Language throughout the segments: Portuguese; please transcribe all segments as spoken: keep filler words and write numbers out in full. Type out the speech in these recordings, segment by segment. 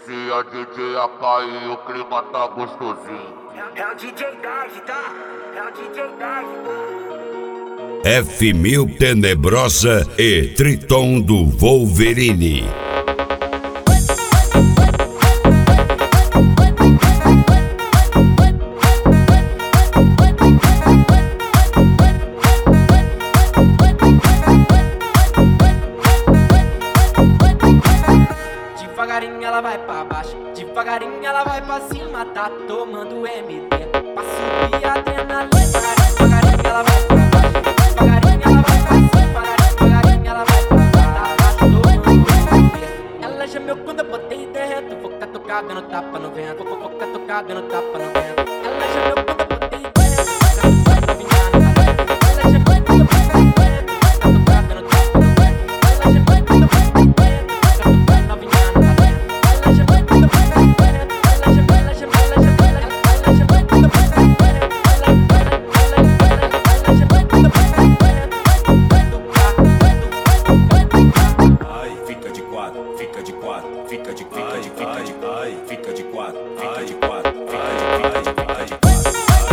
Inicia D J A K e o clima tá gostosinho. É o D J Dad, tá? É o D J Dad, tá? F mil Tenebrosa e Triton do Wolverine. Devagarinho ela vai pra baixo, devagarinho ela vai pra cima, tá tomando M D pra subir a adrenalina. Devagarinho ela vai pra baixo, devagarinho ela vai pra cima, devagarinho ela vai pra baixo, tá tomando M D. Ela gemeu quando eu botei dentro, vou catucar dando tapa no vento, vou catucar dando tapa no vento. Ela gemeu quando eu botei dentro, catucar novinha na cadeira. Ela gemeu quando eu botei dentro, catucar dando tapa no vento. Ela gemeu quando eu botei dentro, catucar novinha na cadeira. Fica de quatro, fica de quatro, fica de fica de fica de ai, fica de quatro, fica de quatro, fica de fica de fica de quatro.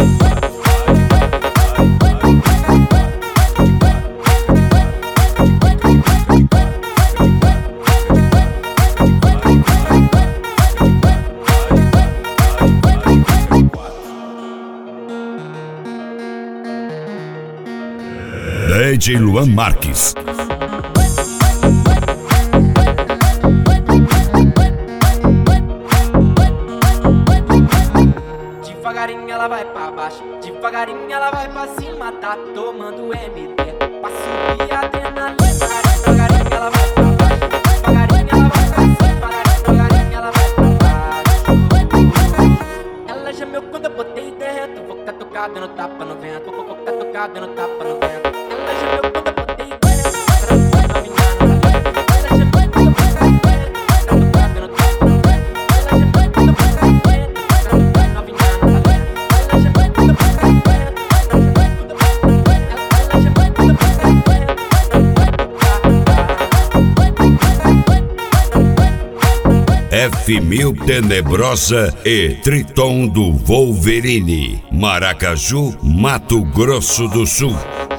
D J Luan Marques. Devagarinho ela vai pra baixo, devagarinho ela vai pra cima, tá tomando M D pra subir a adrenalina. Devagarinho ela vai pra baixo, devagarinho ela vai pra cima, devagarinho ela vai pra baixo. Ela gemeu quando eu botei dentro, vou catucar dando tapa no vento, vou catucar dando tapa no vento. Ela gemeu quando eu botei dentro, catucar novinha na cadeira. Ela gemeu quando eu botei dentro, catucar dando tapa no vento. Ela gemeu quando eu botei dentro, catucar novinha na cadeira. Ela gemeu quando eu botei dentro, catucar dando tapa no vento. Ela gemeu quando eu botei dentro, F mil Tenebrosa e Triton do Wolverine. Maracaju, Mato Grosso do Sul.